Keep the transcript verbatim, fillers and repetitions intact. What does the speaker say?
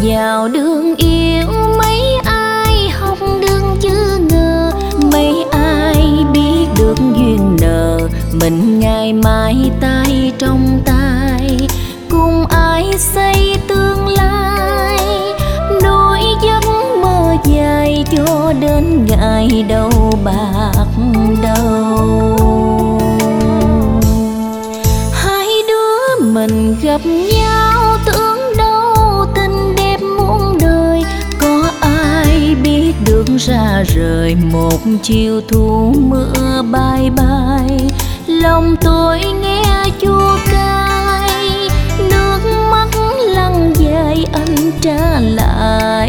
vào đường yêu mấy ai học đường chứ ngờ, mấy ai biết được duyên nợ mình ngày mai tay trong tay, cùng ai xây tương lai nối giấc mơ dài cho đến ngày đầu bạc đầu. Hai đứa mình gặp nhau tưởng đâu tình đẹp muôn đời, có ai biết được ra rời một chiều thu mưa bay bay, lòng tôi nghe chua cay, nước mắt lăn dài anh trả lại.